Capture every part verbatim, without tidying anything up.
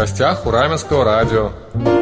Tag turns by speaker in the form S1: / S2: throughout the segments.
S1: гостях у Раменского радио.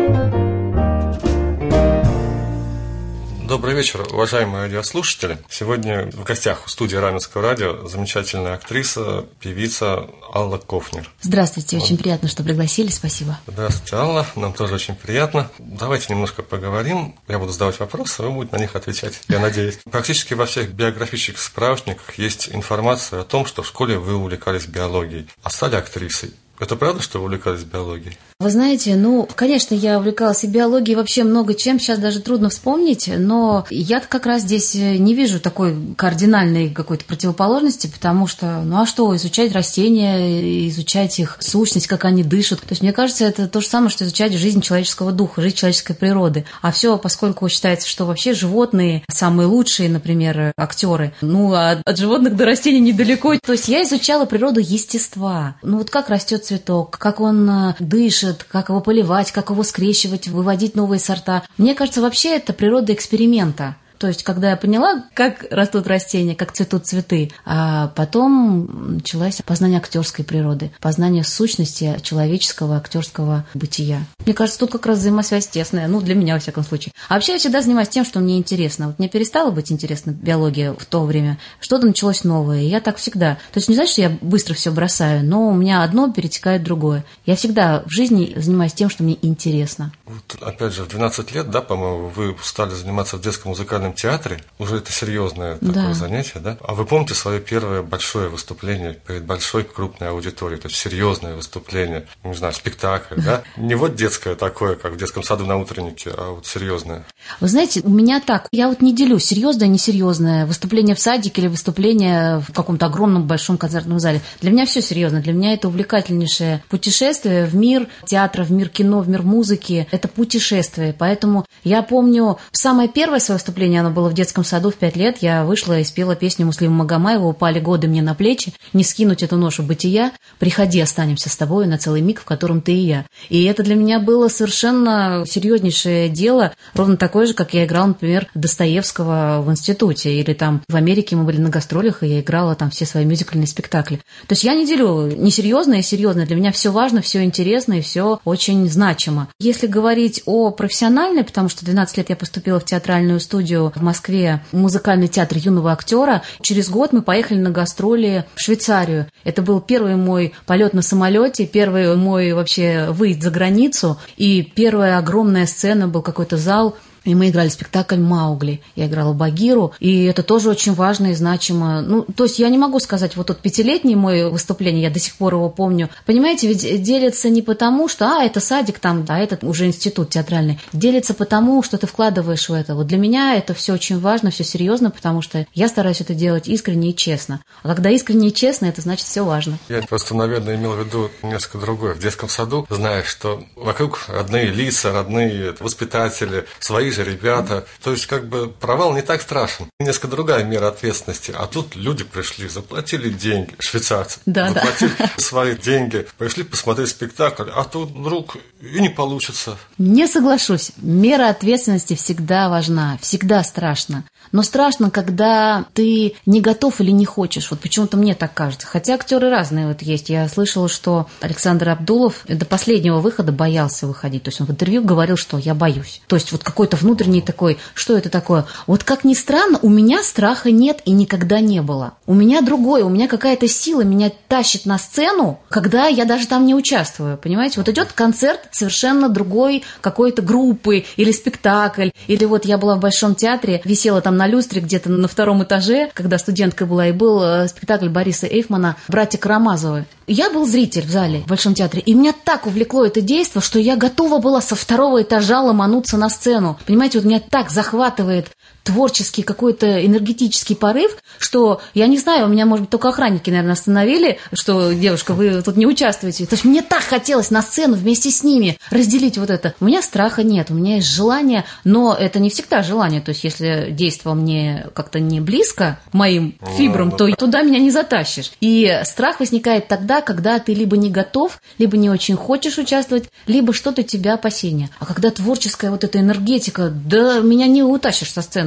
S1: Добрый вечер, уважаемые радиослушатели. Сегодня в гостях у студии Раменского радио замечательная актриса, певица Алла Кофнер.
S2: Здравствуйте, очень вот. Приятно, что пригласили, спасибо.
S1: Здравствуйте, Алла, нам тоже очень приятно. Давайте немножко поговорим. Я буду задавать вопросы, вы будете на них отвечать, я надеюсь. Практически во всех биографических справочниках есть информация о том, что в школе вы увлекались биологией, а стали актрисой. Это правда, что вы увлекались биологией?
S2: Вы знаете, ну, конечно, я увлекалась и биологией, вообще много чем, сейчас даже трудно вспомнить, но я как раз здесь не вижу такой кардинальной какой-то противоположности, потому что, ну а что, изучать растения, изучать их сущность, как они дышат. То есть, мне кажется, это то же самое, что изучать жизнь человеческого духа, жизнь человеческой природы. А все, поскольку считается, что вообще животные самые лучшие, например, актеры, ну, а от животных до растений недалеко. То есть, я изучала природу естества. Ну, вот как растет цветок, как он дышит, как его поливать, как его скрещивать, выводить новые сорта. Мне кажется, вообще это природа эксперимента. То есть, когда я поняла, как растут растения, как цветут цветы, а потом началось познание актерской природы, познание сущности человеческого актерского бытия. Мне кажется, тут как раз взаимосвязь тесная, ну, для меня, во всяком случае. А вообще, я всегда занимаюсь тем, что мне интересно. Вот мне перестала быть интересна биология в то время, что-то началось новое, и я так всегда. То есть, не значит, что я быстро все бросаю, но у меня одно перетекает в другое. Я всегда в жизни занимаюсь тем, что мне интересно.
S1: Вот, опять же, в двенадцать лет, да, по-моему, вы стали заниматься в детском музыкальном театре, уже это серьезное такое
S2: да.
S1: занятие, да? А вы помните свое первое большое выступление перед большой крупной аудиторией, то есть серьезное выступление, не знаю, спектакль, да? Не вот детское такое, как в детском саду на утреннике, а вот серьезное.
S2: Вы знаете, у меня так, я вот не делю серьезное, несерьезное, выступление в садике или выступление в каком-то огромном большом концертном зале. Для меня все серьезно, для меня это увлекательнейшее путешествие в мир театра, в мир кино, в мир музыки. Это путешествие, поэтому я помню самое первое свое выступление, оно было в детском саду в пять лет, я вышла и спела песню Муслима Магомаева «Упали годы мне на плечи, не скинуть эту ношу бытия, приходи, останемся с тобой на целый миг, в котором ты и я». И это для меня было совершенно серьезнейшее дело, ровно такое же, как я играла, например, Достоевского в институте, или там в Америке мы были на гастролях, и я играла там все свои мюзикльные спектакли. То есть я не делю несерьезное и серьезное, для меня все важно, все интересно и все очень значимо. Если говорить о профессиональной, потому что в двенадцать лет я поступила в театральную студию в Москве, музыкальный театр юного актера. Через год мы поехали на гастроли в Швейцарию. Это был первый мой полет на самолете, первый мой вообще выезд за границу. И первая огромная сцена, был какой-то зал, и мы играли спектакль «Маугли». Я играла Багиру, и это тоже очень важно и значимо. Ну, то есть я не могу сказать, вот тот пятилетний мой выступление, я до сих пор его помню. Понимаете, ведь делится не потому, что, а, это садик там, а этот уже институт театральный. Делится потому, что ты вкладываешь в это. Вот для меня это все очень важно, все серьезно, потому что я стараюсь это делать искренне и честно. А когда искренне и честно, это значит все важно.
S1: Я просто, наверное, имел в виду несколько другое. В детском саду, знаешь, что вокруг родные лица, родные воспитатели, свои же ребята. То есть, как бы, провал не так страшен. Несколько другая мера ответственности. А тут люди пришли, заплатили деньги, швейцарцы,
S2: да,
S1: заплатили
S2: да.
S1: свои деньги, пришли посмотреть спектакль, а тут вдруг и не получится.
S2: Не соглашусь. Мера ответственности всегда важна, всегда страшно. Но страшно, когда ты не готов или не хочешь. Вот почему-то мне так кажется. Хотя актеры разные вот есть. Я слышала, что Александр Абдулов до последнего выхода боялся выходить. То есть он в интервью говорил, что я боюсь. То есть вот какой-то внутренний такой, что это такое? Вот как ни странно, у меня страха нет и никогда не было. У меня другое, у меня какая-то сила меня тащит на сцену, когда я даже там не участвую. Понимаете? Вот идет концерт совершенно другой какой-то группы или спектакль. Или вот я была в Большом театре, висела там на люстре где-то на втором этаже, когда студенткой была, и был спектакль Бориса Эйфмана «Братья Карамазовы». Я был зритель в зале в Большом театре, и меня так увлекло это действо, что я готова была со второго этажа ломануться на сцену. Понимаете, вот меня так захватывает творческий какой-то энергетический порыв, что, я не знаю, у меня, может быть, только охранники, наверное, остановили, что, девушка, вы тут не участвуете. То есть мне так хотелось на сцену вместе с ними разделить вот это. У меня страха нет, у меня есть желание, но это не всегда желание. То есть если действо мне как-то не близко моим фибрам, то туда меня не затащишь. И страх возникает тогда, когда ты либо не готов, либо не очень хочешь участвовать, либо что-то у тебя опасения. А когда творческая вот эта энергетика, да меня не утащишь со сцены.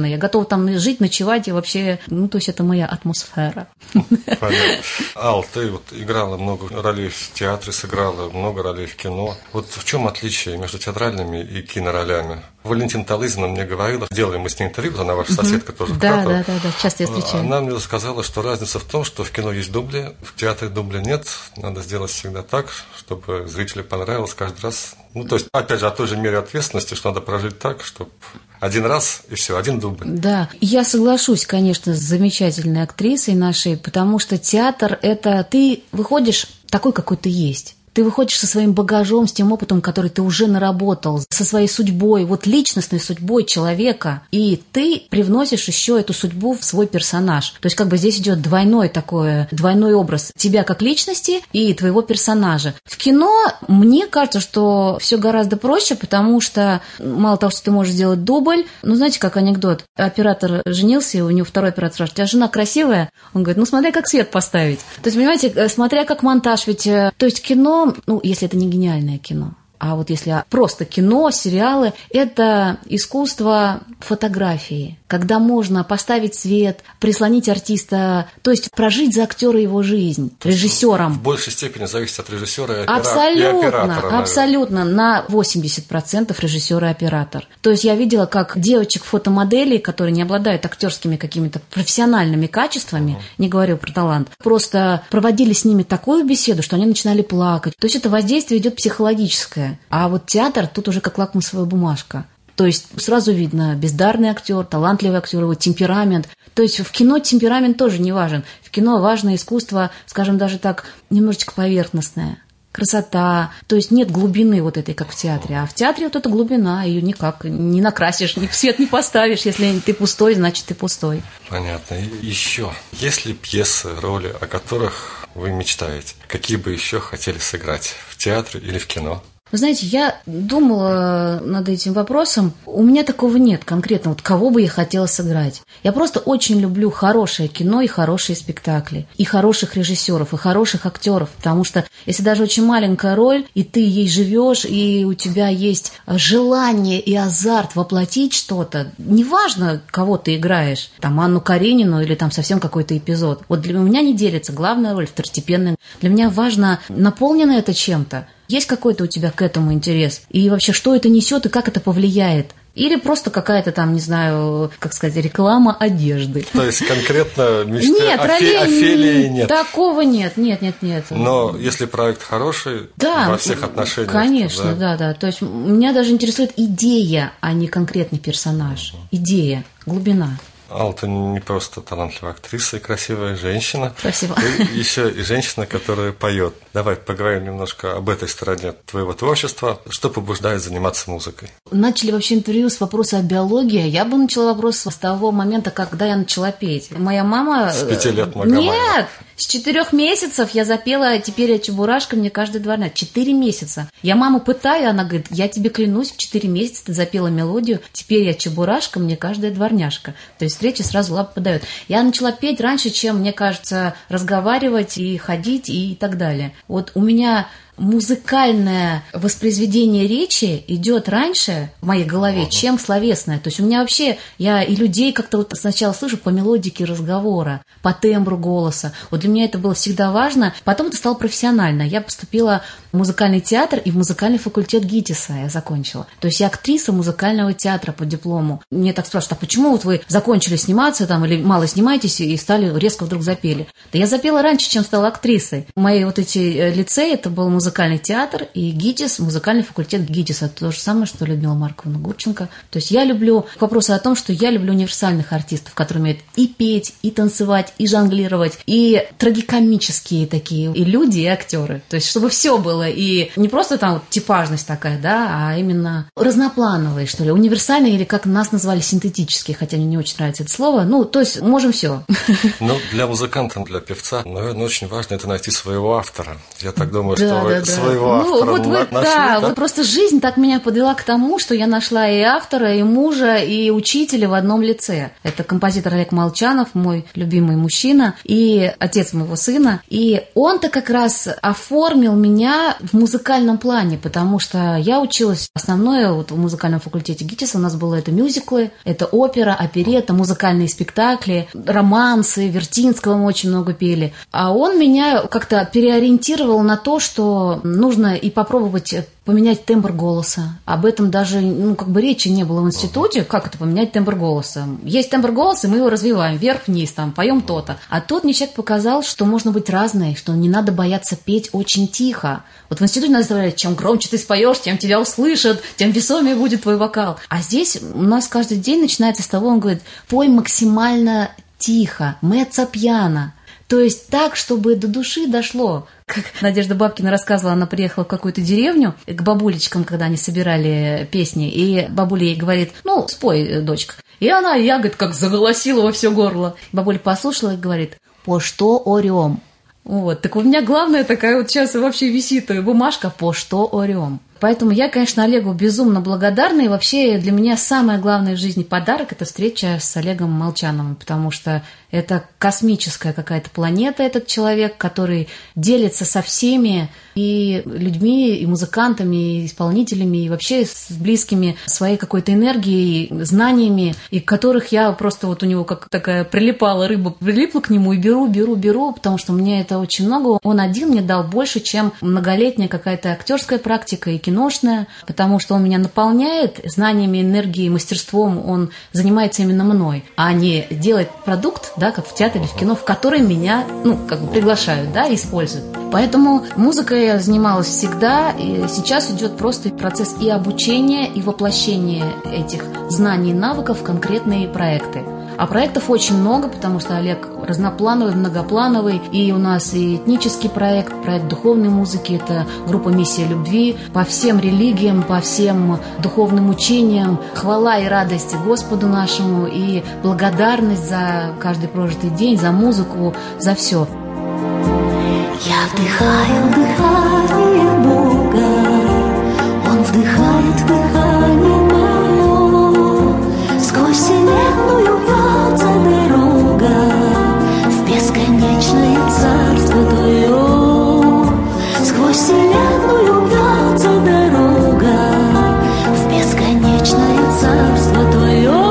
S2: сцены. Я готова там жить, ночевать, и вообще, ну, то есть это моя атмосфера.
S1: Понятно. Ал, ты вот играла много ролей в театре, сыграла много ролей в кино. Вот в чем отличие между театральными и киноролями? Валентина Талызина мне говорила, делаем мы с ней интервью, она ваша соседка тоже в
S2: Да,
S1: Кракове.
S2: да, да, да, часто я встречаю.
S1: Она мне сказала, что разница в том, что в кино есть дубли, в театре дубля нет. Надо сделать всегда так, чтобы зрителю понравилось каждый раз. Ну, то есть, опять же, о той же мере ответственности, что надо прожить так, чтобы один раз и все, один дубль.
S2: Да, я соглашусь, конечно, с замечательной актрисой нашей, потому что театр – это ты выходишь такой, какой ты есть. Ты выходишь со своим багажом, с тем опытом, который ты уже наработал, со своей судьбой, вот личностной судьбой человека, и ты привносишь еще эту судьбу в свой персонаж. То есть как бы здесь идет двойной такой, двойной образ тебя как личности и твоего персонажа. В кино мне кажется, что все гораздо проще, потому что мало того, что ты можешь сделать дубль, ну знаете, как анекдот, оператор женился, и у него второй оператор спрашивает: у тебя жена красивая? Он говорит: ну смотря как свет поставить. То есть, понимаете, смотря как монтаж, ведь, то есть кино, ну, если это не гениальное кино, а вот если просто кино, сериалы, это искусство фотографии, когда можно поставить свет, прислонить артиста, то есть прожить за актера его жизнь, режиссером.
S1: В большей степени зависит от режиссера и,
S2: абсолютно,
S1: и оператора. Наверное.
S2: Абсолютно, на восемьдесят процентов режиссер и оператор. То есть я видела, как девочек-фотомоделей, которые не обладают актерскими какими-то профессиональными качествами, uh-huh. не говорю про талант, просто проводили с ними такую беседу, что они начинали плакать. То есть это воздействие идет психологическое. А вот театр тут уже как лакмусовая бумажка. То есть сразу видно бездарный актер, талантливый актер, его темперамент. То есть в кино темперамент тоже не важен. В кино важно искусство, скажем, даже так, немножечко поверхностное. Красота, то есть нет глубины вот этой, как в театре. А в театре вот эта глубина, ее никак не накрасишь, ни в свет не поставишь. Если ты пустой, значит ты пустой.
S1: Понятно. И еще, есть ли пьесы, роли, о которых вы мечтаете? Какие бы еще хотели сыграть в театре или в кино?
S2: Вы знаете, я думала над этим вопросом. У меня такого нет конкретно, вот кого бы я хотела сыграть. Я просто очень люблю хорошее кино и хорошие спектакли, и хороших режиссеров, и хороших актеров, потому что если даже очень маленькая роль, и ты ей живешь, и у тебя есть желание и азарт воплотить что-то, неважно, кого ты играешь, там Анну Каренину или там совсем какой-то эпизод. Вот для меня не делится главная роль, второстепенная. Для меня важно, наполнено это чем-то. Есть какой-то у тебя к этому интерес? И вообще, что это несет и как это повлияет? Или просто какая-то там, не знаю, как сказать, реклама одежды.
S1: То есть конкретно мечты
S2: нет,
S1: Офе- Офелии нет?
S2: Такого нет, нет, нет, нет.
S1: Но если проект хороший, да, во всех отношениях.
S2: Конечно, да? да, да. То есть меня даже интересует идея, а не конкретный персонаж. Идея, глубина.
S1: Алла, ты не просто талантливая актриса и красивая женщина.
S2: Спасибо.
S1: Ты еще и женщина, которая поет. Давай поговорим немножко об этой стороне твоего творчества. Что побуждает заниматься музыкой?
S2: Начали вообще интервью с вопроса о биологии. Я бы начала вопрос с того момента, когда я начала петь. Моя мама...
S1: С пяти лет Магомаева.
S2: Нет! С четырех месяцев я запела «Теперь я чебурашка, мне каждый дворня». Четыре месяца. Я маму пытаю, она говорит: я тебе клянусь, в четыре месяца ты запела мелодию «Теперь я чебурашка, мне каждая дворняжка». То есть встреча сразу лапу подает. Я начала петь раньше, чем, мне кажется, разговаривать и ходить и так далее. Вот у меня музыкальное воспроизведение речи идет раньше в моей голове, uh-huh. чем словесное. То есть у меня вообще, я и людей как-то вот сначала слышу по мелодике разговора, по тембру голоса. Вот для меня это было всегда важно. Потом это стало профессионально. Я поступила в музыкальный театр и в музыкальный факультет ГИТИСа я закончила. То есть я актриса музыкального театра по диплому. Мне так спрашивают: а почему вот вы закончили сниматься там или мало снимаетесь и стали резко вдруг запели? Да я запела раньше, чем стала актрисой. Мои вот эти лицеи, это был музыкальный музыкальный театр и ГИТИС, музыкальный факультет ГИТИСа. Это то же самое, что Людмила Марковна Гурченко. То есть я люблю, к вопросу о том, что я люблю универсальных артистов, которые умеют и петь, и танцевать, и жонглировать, и трагикомические такие, и люди, и актеры. То есть чтобы все было, и не просто там вот типажность такая, да, а именно разноплановые, что ли, универсальные, или как нас назвали, синтетические, хотя мне не очень нравится это слово. Ну, то есть можем все.
S1: Ну, для музыканта, для певца, наверное, очень важно это найти своего автора. Я так думаю,
S2: да,
S1: что
S2: да, да.
S1: своего
S2: ну,
S1: автора
S2: вот вы,
S1: нашли,
S2: да,
S1: да?
S2: Вот просто жизнь так меня подвела к тому, что я нашла и автора, и мужа, и учителя в одном лице. Это композитор Олег Молчанов, мой любимый мужчина, и отец моего сына. И он-то как раз оформил меня в музыкальном плане, потому что я училась основное вот в музыкальном факультете ГИТИСа. У нас было это мюзиклы, это опера, оперетта, музыкальные спектакли, романсы, Вертинского мы очень много пели. А он меня как-то переориентировал на то, что нужно и попробовать поменять тембр голоса. Об этом даже, ну, как бы речи не было в институте, как это поменять тембр голоса. Есть тембр голоса, и мы его развиваем вверх-вниз, там, поем то-то. А тут мне человек показал, что можно быть разной, что не надо бояться петь очень тихо. Вот в институте нас говорят, чем громче ты споешь, тем тебя услышат, тем весомее будет твой вокал. А здесь у нас каждый день начинается с того, он говорит, пой максимально тихо, меццо пьяно. То есть так, чтобы до души дошло. Как Надежда Бабкина рассказывала, она приехала в какую-то деревню к бабулечкам, когда они собирали песни, и бабуля ей говорит, ну, спой, дочка. И она, я, говорит, как заголосила во все горло. Бабуля послушала и говорит, по что орем? Вот, так у меня главная такая вот сейчас вообще висит бумажка, по что орем? Поэтому я, конечно, Олегу безумно благодарна, и вообще для меня самое главное в жизни подарок – это встреча с Олегом Молчановым, потому что это космическая какая-то планета, этот человек, который делится со всеми и людьми, и музыкантами, и исполнителями, и вообще с близкими своей какой-то энергией, знаниями, и которых я просто вот у него как такая прилипала рыба, прилипла к нему и беру, беру, беру, потому что мне это очень много. Он один мне дал больше, чем многолетняя какая-то актерская практика и киношная, потому что он меня наполняет знаниями, энергией, мастерством, он занимается именно мной, а не делает продукт, да, как в театре, в кино, в который меня, ну, как бы приглашают, да, используют. Поэтому музыкой я занималась всегда, и сейчас идет просто процесс и обучения, и воплощения этих знаний и навыков в конкретные проекты. А проектов очень много, потому что Олег разноплановый, многоплановый. И у нас и этнический проект, проект духовной музыки, это группа «Миссия любви». По всем религиям, по всем духовным учениям. Хвала и радость Господу нашему, и благодарность за каждый прожитый день, за музыку, за все.
S3: Я вдыхаю дыхание Бога, Он вдыхает дыхание мое, сквозь вселенную вьется дорога в бесконечное царство Твое. Сквозь вселенную вьется дорога в бесконечное царство Твое.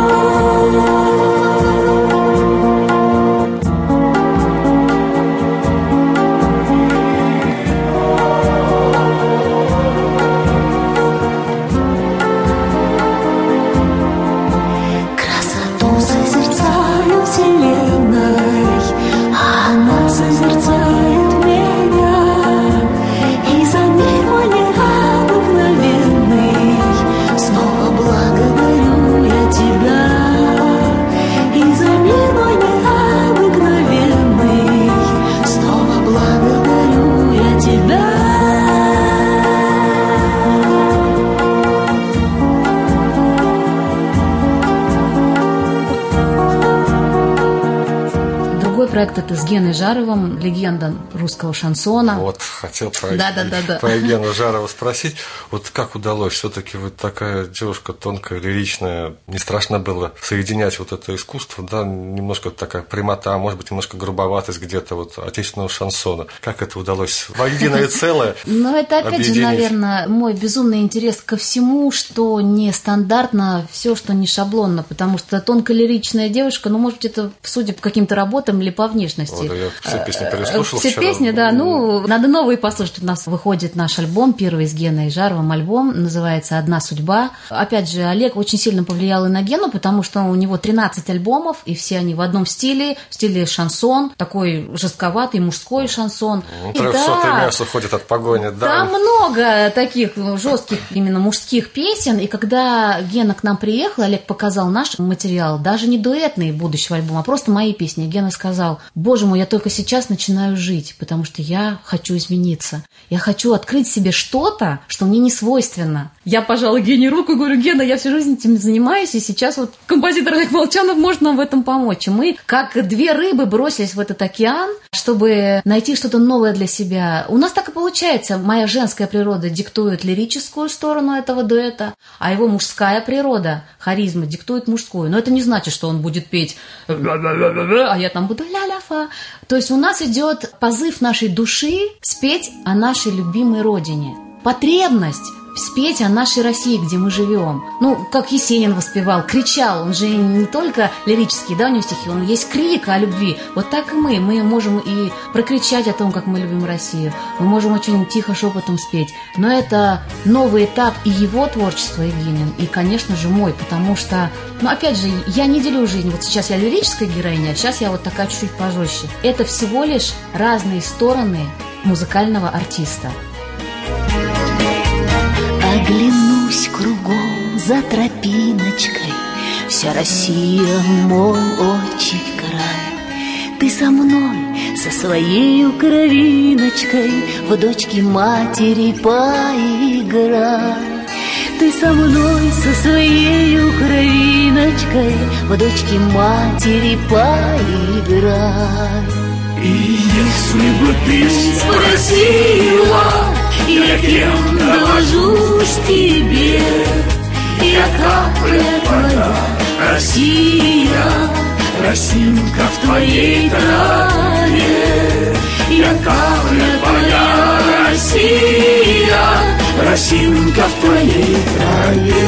S2: Проект это с Геной Жаровым, легенда русского шансона.
S1: Вот, хотел про,
S2: да, да, да, да.
S1: про Гену Жарова спросить. Вот как удалось? Все-таки вы такая девушка тонкая, лиричная. Не страшно было соединять вот это искусство, да, немножко такая прямота, может быть, немножко грубоватость где-то вот отечественного шансона. Как это удалось? Воединое целое?
S2: Ну, это опять же, наверное, мой безумный интерес ко всему, что не стандартно, все, что не шаблонно, потому что тонко-лиричная девушка, ну, может быть, это судя по каким-то работам или по внешности.
S1: Вот, я все песни переслушал
S2: Все
S1: вчера.
S2: песни, да, ну, надо новые послушать. У нас выходит наш альбом, первый с Геной Жаровым альбом, называется «Одна судьба». Опять же, Олег очень сильно повлиял и на Гену, потому что у него тринадцать альбомов, и все они в одном стиле, в стиле шансон, такой жестковатый мужской шансон.
S1: Трехсотый да, мясо ходит от погони, да.
S2: Там много таких жестких именно мужских песен, и когда Гена к нам приехал, Олег показал наш материал, даже не дуэтный будущего альбома, а просто мои песни. Гена сказал: боже мой, я только сейчас начинаю жить, потому что я хочу измениться. Я хочу открыть в себе что-то, что мне не свойственно. Я пожала Гене руку и говорю: Гена, я всю жизнь этим занимаюсь, и сейчас вот композитор Олег Молчанов может нам в этом помочь. И мы, как две рыбы, бросились в этот океан, чтобы найти что-то новое для себя. У нас так и получается. Моя женская природа диктует лирическую сторону этого дуэта, а его мужская природа, харизма, диктует мужскую. Но это не значит, что он будет петь а я там буду ля-ля-фа. То есть у нас идет позыв нашей души спеть о нашей любимой родине. Потребность спеть о нашей России, где мы живем. Ну, как Есенин воспевал, кричал. Он же не только лирический, да, у него стихи, он есть крик о любви. Вот так и мы. Мы можем и прокричать о том, как мы любим Россию. Мы можем очень тихо, шепотом спеть. Но это новый этап и его творчества, Евгеньевна, и, конечно же, мой. Потому что, ну, опять же, я не делю жизнь. Вот сейчас я лирическая героиня, а сейчас я вот такая чуть-чуть пожестче. Это всего лишь разные стороны музыкального артиста.
S3: Оглянусь кругом за тропиночкой, вся Россия, мой отчий край. Ты со мной, со своей кровиночкой, в дочки матери поиграй. Ты со мной, со своей кровиночкой, в дочки матери поиграй.
S4: И если бы ты спросила, я кем довожусь тебе, я капля твоя, Россия, росинка в твоей траве. Я капля твоя, Россия, росинка в твоей траве.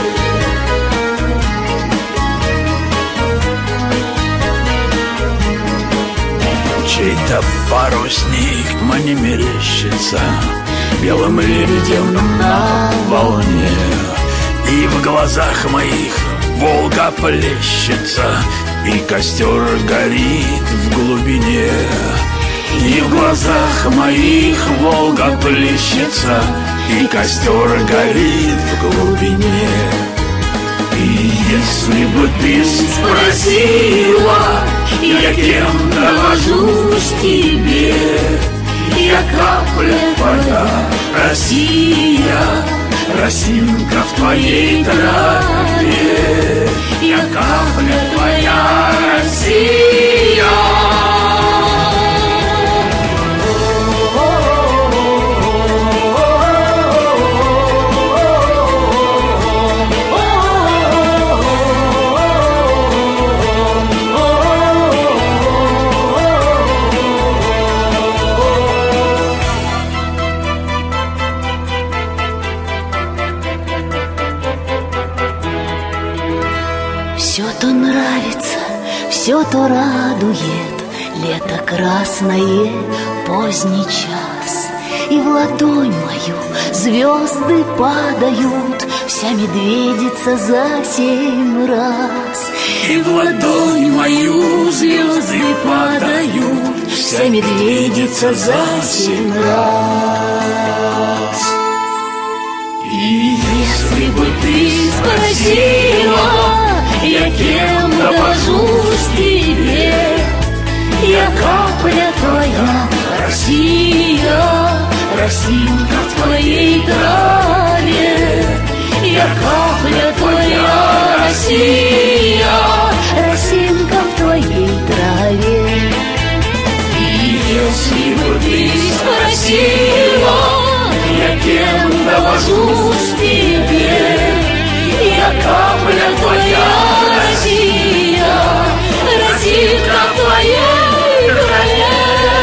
S4: Чей-то парусник мне мерещится белым лебедем на волне, и в глазах моих Волга плещется, и костер горит в глубине. И в глазах моих Волга плещется, и костер горит в глубине. И если бы ты спросила, я кем довожусь тебе, я капля твоя, Россия, росинка в твоей траве. Я капля твоя, Россия.
S3: Все то радует, лето красное, поздний час. И в ладонь мою звезды падают, вся медведица за семь раз.
S4: И в ладонь мою звезды падают, вся медведица за семь раз. И если бы ты спросила, я кем довожусь тебе, я капля твоя, Россия, росинка в твоей траве. Я капля твоя, Россия,
S3: росинка в твоей траве.
S4: И если бы ты спросила, я кем довожусь тебе, я капля твоя, Россия, росинка в твоей траве.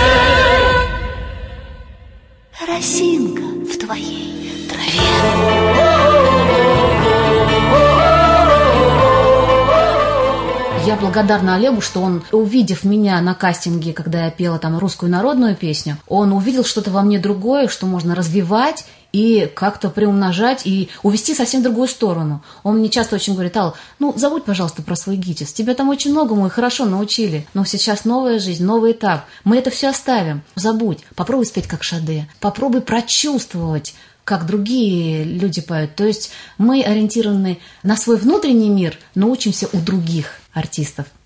S3: Росинка в твоей траве.
S2: Я благодарна Олегу, что он, увидев меня на кастинге, когда я пела там русскую народную песню, он увидел что-то во мне другое, что можно развивать и как-то приумножать, и увести совсем в другую сторону. Он мне часто очень говорит: Ал, ну, забудь, пожалуйста, про свой ГИТИС. Тебя там очень многому и хорошо научили. Но сейчас новая жизнь, новый этап. Мы это все оставим. Забудь. Попробуй спеть как Шаде. Попробуй прочувствовать, как другие люди поют. То есть мы ориентированы на свой внутренний мир, но учимся у других артистов.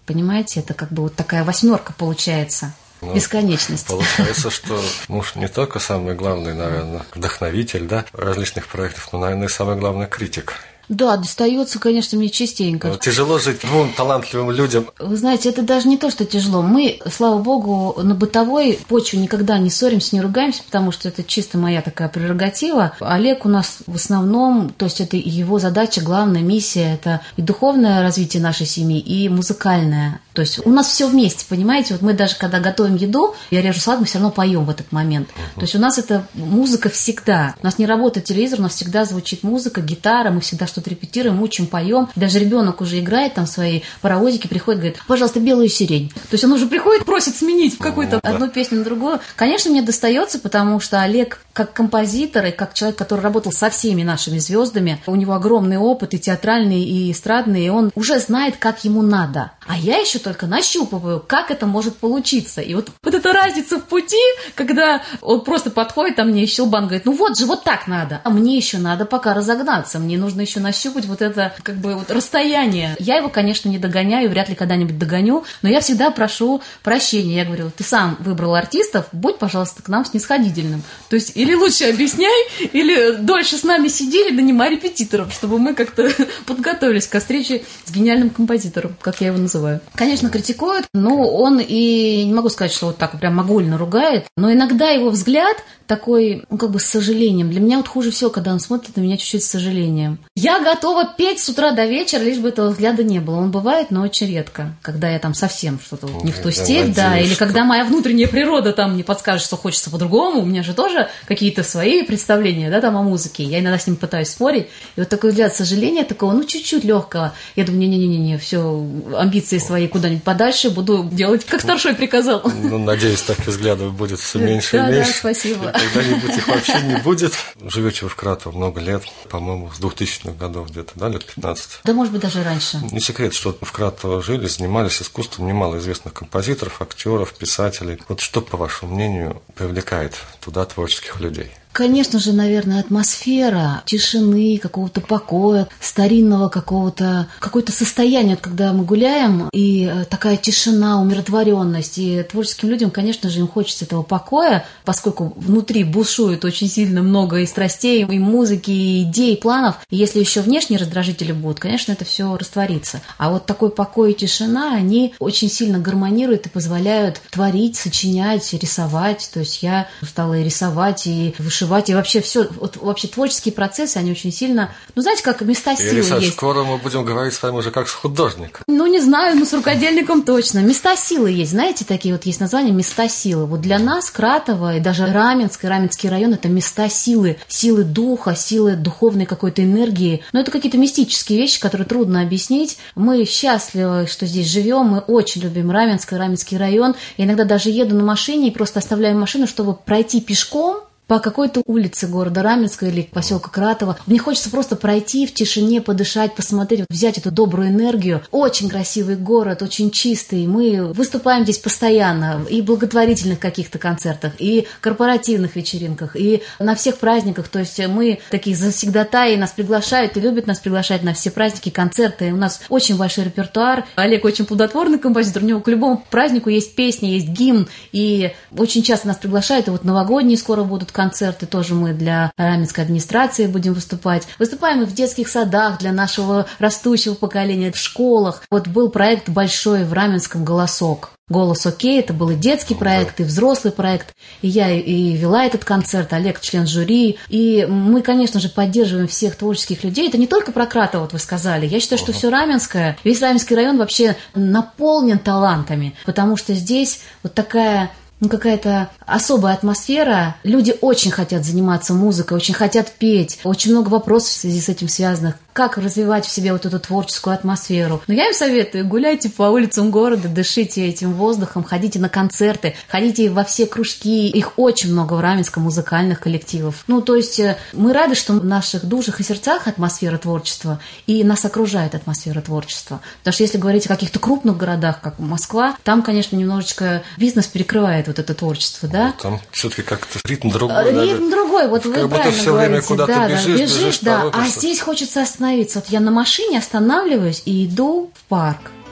S2: Понимаете, это как бы вот такая восьмерка получается. Ну, бесконечность.
S1: Получается, что муж не только самый главный, наверное, вдохновитель, да, различных проектов, но, наверное, и самый главный критик.
S2: Да, достается, конечно, мне частенько.
S1: Тяжело жить двум талантливым людям.
S2: Вы знаете, это даже не то, что тяжело. Мы, слава богу, на бытовой почве никогда не ссоримся, не ругаемся, потому что это чисто моя такая прерогатива. Олег у нас в основном, то есть это его задача, главная миссия, это и духовное развитие нашей семьи, и музыкальное. То есть у нас все вместе, понимаете? Вот мы даже когда готовим еду, я режу салат, мы все равно поем в этот момент. Uh-huh. То есть у нас это музыка всегда. У нас не работает телевизор, у нас всегда звучит музыка, гитара, мы всегда что-то репетируем, учим, поем. Даже ребенок уже играет там свои паровозики, приходит, говорит, пожалуйста, белую сирень. То есть он уже приходит, просит сменить какую-то uh-huh. одну песню на другую. Конечно, мне достается, потому что Олег как композитор и как человек, который работал со всеми нашими звездами, у него огромный опыт и театральный, и эстрадный, и он уже знает, как ему надо. А я еще только нащупываю, как это может получиться. И вот, вот эта разница в пути, когда он просто подходит, а мне щелбан говорит, ну вот же, вот так надо. А мне еще надо пока разогнаться, мне нужно еще нащупать вот это как бы вот расстояние. Я его, конечно, не догоняю, вряд ли когда-нибудь догоню, но я всегда прошу прощения. Я говорю, ты сам выбрал артистов, будь, пожалуйста, к нам снисходительным. То есть или лучше объясняй, или дольше с нами сидели, нанимай репетиторов, чтобы мы как-то подготовились к встрече с гениальным композитором, как я его называю. Конечно, критикуют, но он и не могу сказать, что вот так прям огульно ругает, но иногда его взгляд такой, ну, как бы с сожалением. Для меня вот хуже всего, когда он смотрит на меня чуть-чуть с сожалением. Я готова петь с утра до вечера, лишь бы этого взгляда не было. Он бывает, но очень редко, когда я там совсем что-то вот не в ту степь, да, или что... когда моя внутренняя природа там не подскажет, что хочется по-другому. У меня же тоже какие-то свои представления, да, там о музыке. Я иногда с ним пытаюсь спорить. И вот такой взгляд сожаления, такого, ну, чуть-чуть легкого. Я думаю, не-не-не-не, все, амбиции свои куда-нибудь подальше, буду делать, как старшой приказал.
S1: Ну, надеюсь, таких взглядов будет все меньше и меньше.
S2: Да, да, спасибо.
S1: Когда-нибудь их вообще не будет. Живете вы в Кратово много лет, по-моему, с двухтысячных годов где-то, да, лет пятнадцать?
S2: Да, может быть, даже раньше.
S1: Не секрет, что в Кратово жили, занимались искусством немало известных композиторов, актеров, писателей. Вот что, по вашему мнению, привлекает туда творческих людей?
S2: Конечно же, наверное, атмосфера тишины, какого-то покоя, старинного какого-то, какое-то состояние, когда мы гуляем, и такая тишина, умиротворенность. И творческим людям, конечно же, им хочется этого покоя, поскольку внутри бушует очень сильно много и страстей, и музыки, и идей, и планов. И если еще внешние раздражители будут, конечно, это все растворится. А вот такой покой и тишина, они очень сильно гармонируют и позволяют творить, сочинять, рисовать. То есть я стала и рисовать, и вышивать, и вообще все, вот, вообще творческие процессы, они очень сильно, ну, знаете, как места силы
S1: Ириса,
S2: есть.
S1: Скоро мы будем говорить с вами уже как с художником.
S2: Ну, не знаю, но с рукодельником точно. Места силы есть, знаете, такие вот есть названия места силы. Вот для нас Кратово и даже Раменск, и Раменский район – это места силы, силы духа, силы духовной какой-то энергии. Но это какие-то мистические вещи, которые трудно объяснить. Мы счастливы, что здесь живем, мы очень любим Раменск и Раменский район. Я иногда даже еду на машине и просто оставляю машину, чтобы пройти пешком по какой-то улице города Раменска или поселка Кратово. Мне хочется просто пройти в тишине, подышать, посмотреть, взять эту добрую энергию. Очень красивый город, очень чистый. Мы выступаем здесь постоянно и в благотворительных каких-то концертах, и корпоративных вечеринках, и на всех праздниках. То есть мы такие завсегдатаи, нас приглашают и любят нас приглашать на все праздники, концерты. У нас очень большой репертуар. Олег очень плодотворный композитор. У него к любому празднику есть песни, есть гимн. И очень часто нас приглашают. И вот новогодние скоро будут концерты, тоже мы для Раменской администрации будем выступать. Выступаем и в детских садах для нашего растущего поколения, в школах. Вот был проект большой в Раменском «Голосок». «Голос окей», это был и детский проект, и взрослый проект. И я и вела этот концерт, Олег член жюри. И мы, конечно же, поддерживаем всех творческих людей. Это не только про Кратово, вот вы сказали. Я считаю, что все Раменское, весь Раменский район вообще наполнен талантами, потому что здесь вот такая... ну, какая-то особая атмосфера. Люди очень хотят заниматься музыкой, очень хотят петь. Очень много вопросов в связи с этим связанных. Как развивать в себе вот эту творческую атмосферу. Но я им советую, гуляйте по улицам города, дышите этим воздухом, ходите на концерты, ходите во все кружки. Их очень много в Раменском, музыкальных коллективов. Ну, то есть мы рады, что в наших душах и сердцах атмосфера творчества, и нас окружает атмосфера творчества. Потому что если говорить о каких-то крупных городах, как Москва, там, конечно, немножечко бизнес перекрывает вот это творчество, да?
S1: Там все-таки как-то ритм другой.
S2: Ритм да? другой, вот
S1: как
S2: вы
S1: будто
S2: правильно
S1: все
S2: говорите.
S1: время куда-то
S2: да,
S1: бежишь,
S2: да, бежишь,
S1: бежишь,
S2: да.
S1: торопишься.
S2: А здесь хочется остановиться. Вот я на машине останавливаюсь и иду в парк.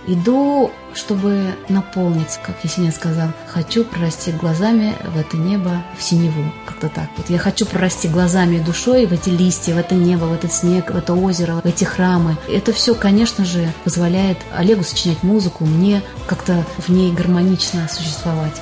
S2: Иду, чтобы наполниться, как Есенин сказал, хочу прорасти глазами в это небо, в синеву, как-то так. Вот я хочу прорасти глазами и душой в эти листья, в это небо, в этот снег, в это озеро, в эти храмы. Это все, конечно же, позволяет Олегу сочинять музыку, мне как-то в ней гармонично существовать.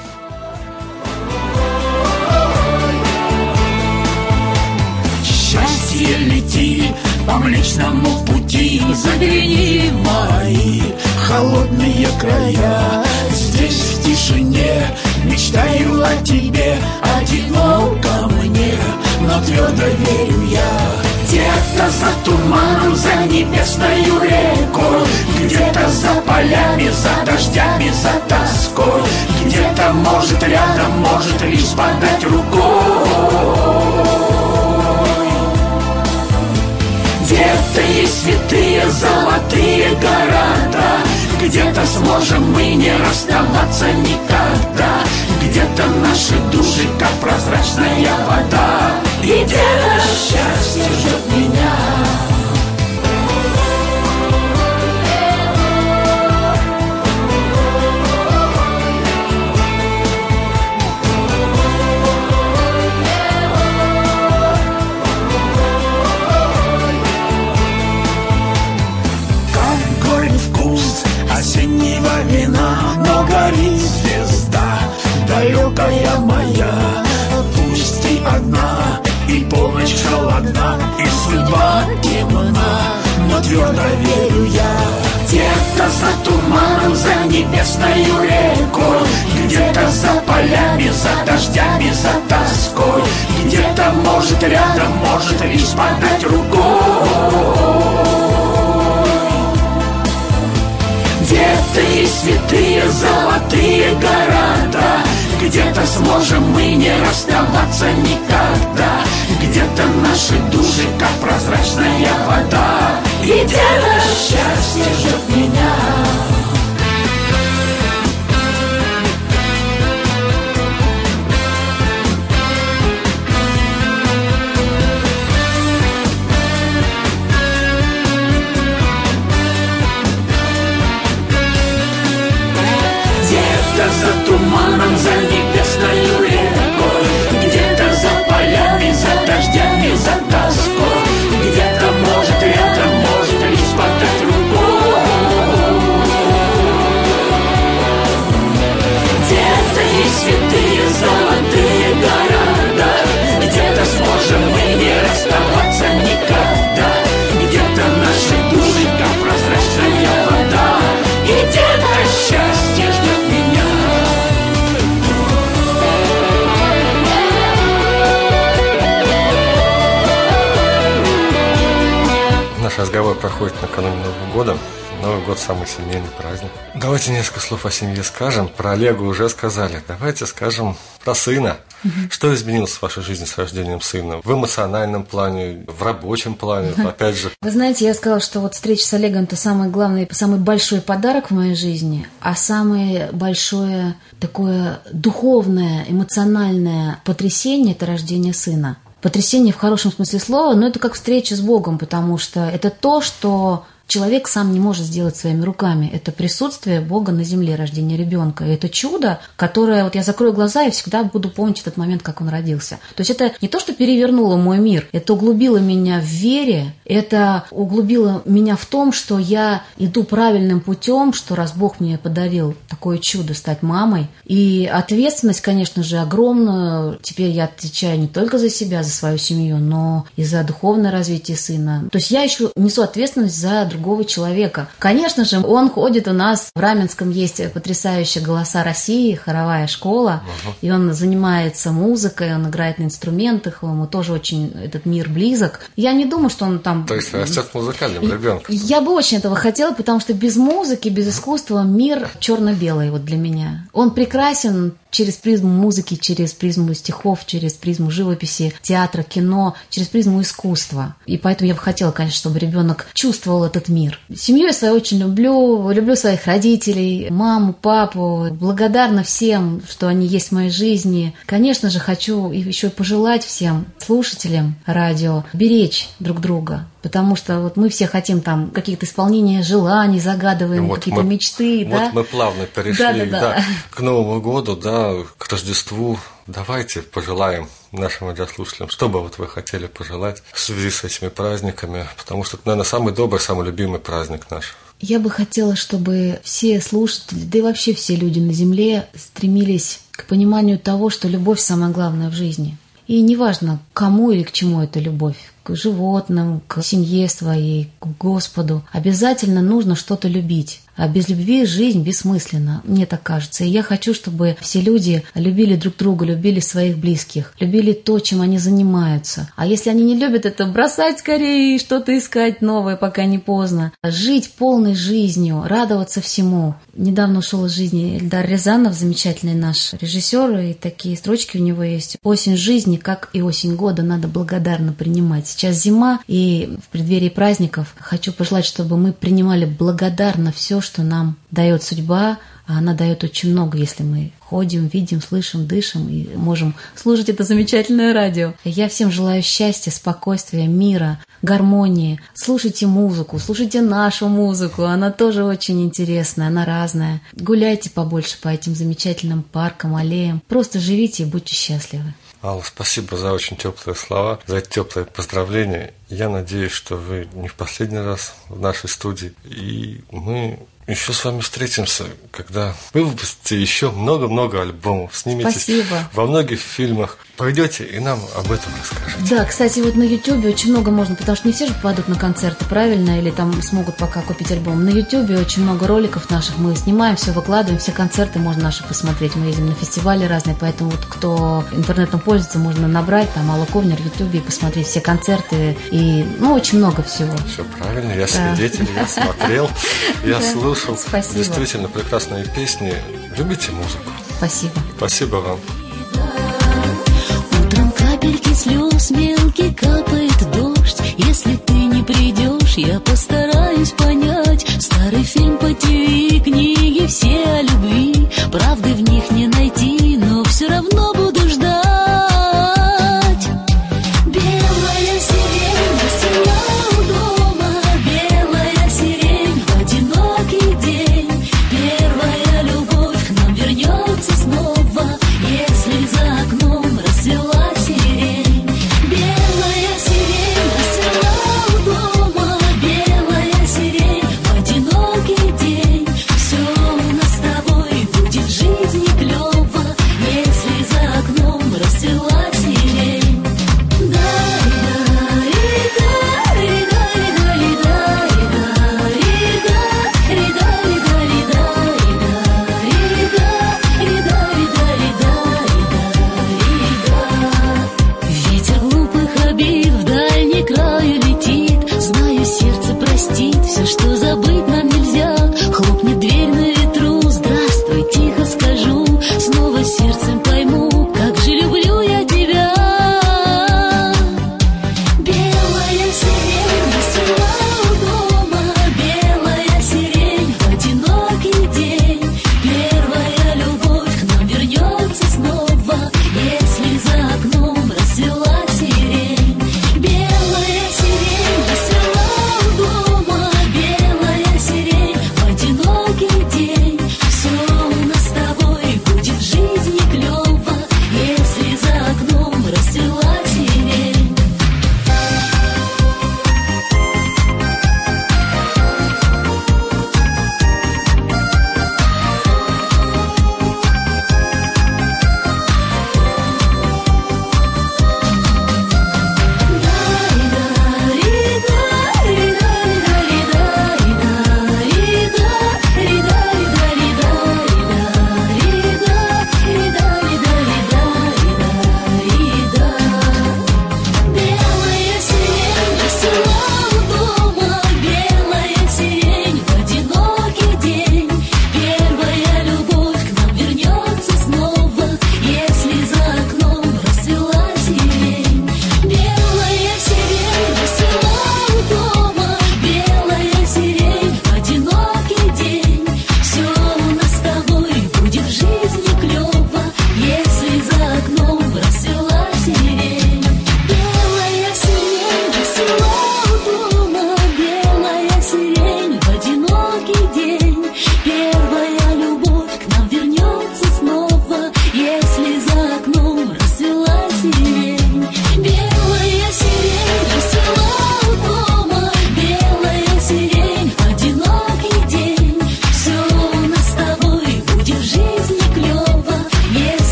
S4: Счастье лети по Млечному пути, загляни в мои холодные края. Здесь в тишине мечтаю о тебе, одиноко мне, но твердо верю я. Где-то за туманом, за небесною рекой, где-то за полями, за дождями, за тоской, где-то, может, рядом, может, лишь подать рукой. Где-то есть святые золотые города, где-то сможем мы не расставаться никогда, где-то наши души, как прозрачная вода, и где-то счастье ждет меня. Осеннего вина, но горит звезда далекая моя, пусть и одна, и полночь холодна, и судьба темна, но твердо верю я. Где-то за туманом, за небесною рекой, где-то за полями, за дождями, за тоской, где-то, может, рядом, может, лишь подать рукой. Где-то есть святые золотые города, где-то сможем мы не расставаться никогда, где-то наши души, как прозрачная вода, и где-то счастье ждет меня. Где-то за туманом, за небесною рекой, где-то за полями, за дождями, за тоской, где-то, может, рядом, может, лишь подать рукой. Где-то есть святые золотые города, где-то сможем мы не расставаться никогда, где-то наши души, как прозрачная вода, и где-то счастье ждет меня.
S1: Наш разговор проходит накануне Нового года. Новый год – самый семейный праздник. Давайте несколько слов о семье скажем. Про Олега уже сказали. Давайте скажем про сына. Угу. Что изменилось в вашей жизни с рождением сына? В эмоциональном плане, в рабочем плане, опять же.
S2: Вы знаете, я сказала, что вот встреча с Олегом – это самый главный, самый большой подарок в моей жизни, а самое большое такое духовное, эмоциональное потрясение – это рождение сына. Потрясение в хорошем смысле слова, но это как встреча с Богом, потому что это то, что человек сам не может сделать своими руками. Это присутствие Бога на земле, рождение ребенка. И это чудо, которое... Вот я закрою глаза и всегда буду помнить этот момент, как он родился. То есть это не то, что перевернуло мой мир, это углубило меня в вере, это углубило меня в том, что я иду правильным путем, что раз Бог мне подарил такое чудо стать мамой. И ответственность, конечно же, огромную. Теперь я отвечаю не только за себя, за свою семью, но и за духовное развитие сына. То есть я еще несу ответственность за другого человека. Конечно же, он ходит у нас, в Раменском есть потрясающие «Голоса России», хоровая школа, uh-huh. и он занимается музыкой, он играет на инструментах, ему тоже очень этот мир близок. Я не думаю, что он там...
S1: То есть растет музыкальным ребенком.
S2: Я бы очень этого хотела, потому что без музыки, без искусства мир черно-белый вот для меня. Он прекрасен через призму музыки, через призму стихов, через призму живописи, театра, кино, через призму искусства. И поэтому я бы хотела, конечно, чтобы ребенок чувствовал этот мир. Семью я свою очень люблю, люблю своих родителей, маму, папу, благодарна всем, что они есть в моей жизни. Конечно же, хочу еще пожелать всем слушателям радио беречь друг друга, Потому что вот мы все хотим там каких-то исполнения желаний, загадываем вот какие-то мы, мечты,
S1: вот
S2: да?
S1: Мы плавно перешли да, да, да. Да, к Новому году, да, к Рождеству. Давайте пожелаем нашим радиослушателям, что бы вот вы хотели пожелать в связи с этими праздниками, потому что это, наверное, самый добрый, самый любимый праздник наш.
S2: Я бы хотела, чтобы все слушатели, да и вообще все люди на земле стремились к пониманию того, что любовь самое главное в жизни. И неважно, к кому или к чему эта любовь, к животным, к семье своей, к Господу. Обязательно нужно что-то любить. А без любви жизнь бессмысленна, мне так кажется. И я хочу, чтобы все люди любили друг друга, любили своих близких, любили то, чем они занимаются. А если они не любят это, бросать скорее и что-то искать новое, пока не поздно. Жить полной жизнью, радоваться всему. Недавно ушел из жизни Эльдар Рязанов, замечательный наш режиссер, и такие строчки у него есть. Осень жизни, как и осень года, надо благодарно принимать. Сейчас зима, и в преддверии праздников хочу пожелать, чтобы мы принимали благодарно все, что нам дает судьба, а она дает очень много, если мы ходим, видим, слышим, дышим и можем слушать это замечательное радио. Я всем желаю счастья, спокойствия, мира, гармонии. Слушайте музыку, слушайте нашу музыку, она тоже очень интересная, она разная. Гуляйте побольше по этим замечательным паркам, аллеям. Просто живите и будьте счастливы.
S1: Алла, спасибо за очень теплые слова, за эти теплые поздравления. Я надеюсь, что вы не в последний раз в нашей студии. И мы еще с вами встретимся, когда вы выпустите еще много-много альбомов, сниметесь
S2: Спасибо.
S1: Во многих фильмах. Пойдете и нам об этом расскажете.
S2: Да, кстати, вот на Ютубе очень много можно, потому что не все же попадут на концерты, правильно? Или там смогут пока купить альбом. На Ютубе очень много роликов наших мы снимаем, все выкладываем, все концерты можно наши посмотреть. Мы ездим на фестивали разные, поэтому вот кто интернетом пользуется, можно набрать там Алла Ковнер в Ютубе и посмотреть все концерты. И, ну, очень много всего.
S1: Все правильно, я свидетель, я смотрел, я слушал.
S2: Спасибо.
S1: Действительно прекрасные песни. Любите музыку.
S2: Спасибо.
S1: Спасибо вам.
S3: Утром капельки слез мелкий капает дождь. Если ты не придешь, я постараюсь понять. Старый фильм по ТВ, книги все о любви. Правды в них не найти, но все равно буду ждать. Белая сирень засела у дома, белая сирень в одинокий день. Первая любовь к нам вернется снова, если за окном расцвела сирень. Белая сирень расцвела у дома, белая сирень в одинокий день. Все у нас с тобой будет в жизни клево, если за окном расцвела сирень. Ветер глупых обид в дальний край летит. Знаю, сердце простит все, что